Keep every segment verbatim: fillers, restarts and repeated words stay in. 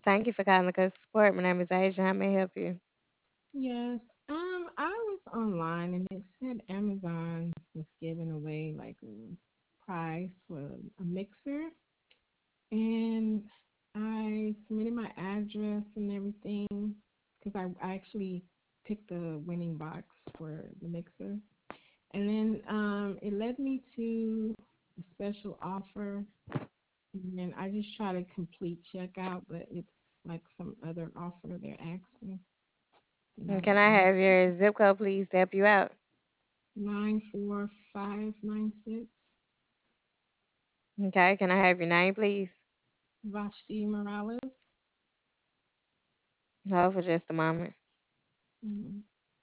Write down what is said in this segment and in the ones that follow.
Thank you for calling the customer support. My name is Asia. How may I help you? Yes. Um, I was online and it said Amazon was giving away like a prize for a mixer, and I submitted my address and everything because I, I actually picked the winning box for the mixer, and then um, it led me to a special offer, and I just try to complete checkout, but it's like some other offer they're asking, and I And can don't I know. have your zip code, please, to help you out? Nine four five nine six. Okay. Can I have your name, please? Vashti Morales. Hold for just a moment. Mm-hmm.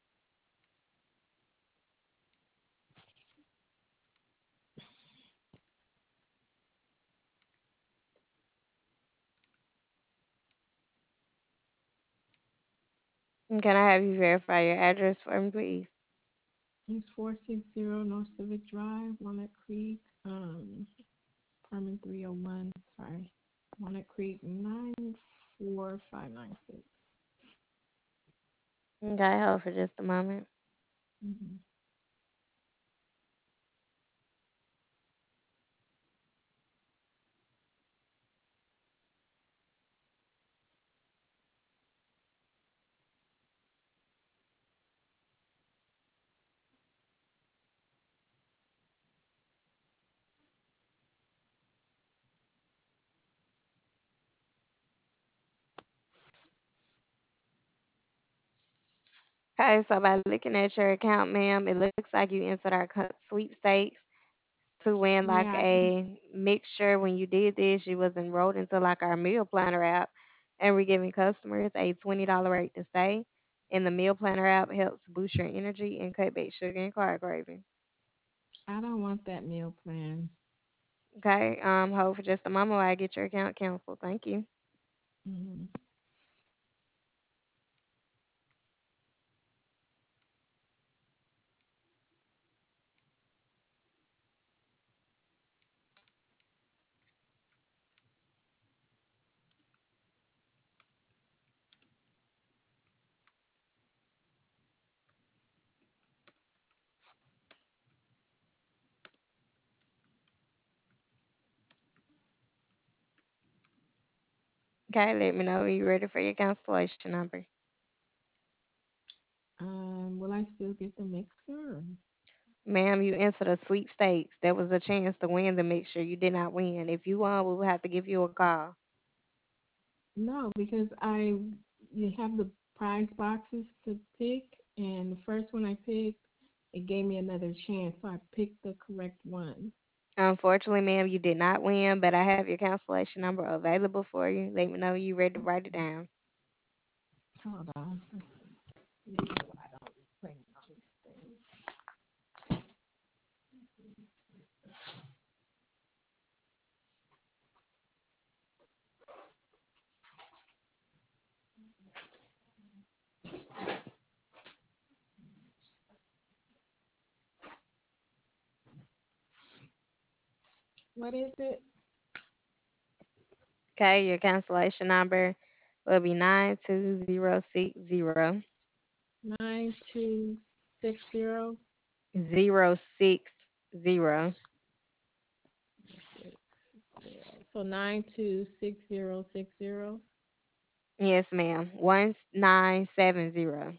And can I have you verify your address for me, please? It's four six zero North Civic Drive, Walnut Creek, um, apartment three oh one. Sorry, Walnut Creek nine four five nine six. Okay. Hold for just a moment. Mm-hmm. Okay. So by looking at your account, ma'am, it looks like you entered our co- sweepstakes to win like Yeah, I think a mixture. When you did this, you was enrolled into like our meal planner app, and we're giving customers a twenty dollar rate to stay. And the meal planner app helps boost your energy and cut back sugar and carb craving. I don't want that meal plan. Okay, um, hold for just a moment while I get your account canceled. Thank you. Mm-hmm. Okay, let me know when you're ready for your cancellation number. Um, will I still get the mixer? Or- Ma'am, you entered a sweepstakes. There was a chance to win the mixture. You did not win. If you won, we will have to give you a call. No, because I you have the prize boxes to pick, and the first one I picked, it gave me another chance, so I picked the correct one. Unfortunately, ma'am, you did not win, but I have your cancellation number available for you. Let me know when you're ready to write it down. Hold on. Make sure I don't bring all these things. What is it? Okay, your cancellation number will be nine two zero six zero Nine two six zero zero six zero. six zero. So nine two six zero six zero Yes, ma'am. one nine seven zero.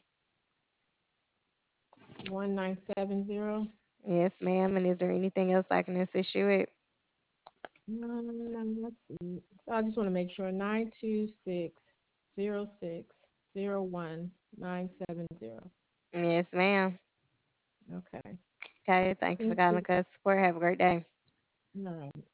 one nine seven zero. Yes, ma'am. And is there anything else I can assist you with? No, no, no, no, let's see. So I just want to make sure nine two six zero six zero one nine seven zero. Yes, ma'am. Okay. Okay, thank you for Thank calling you. the customer support. Have a great day. All right.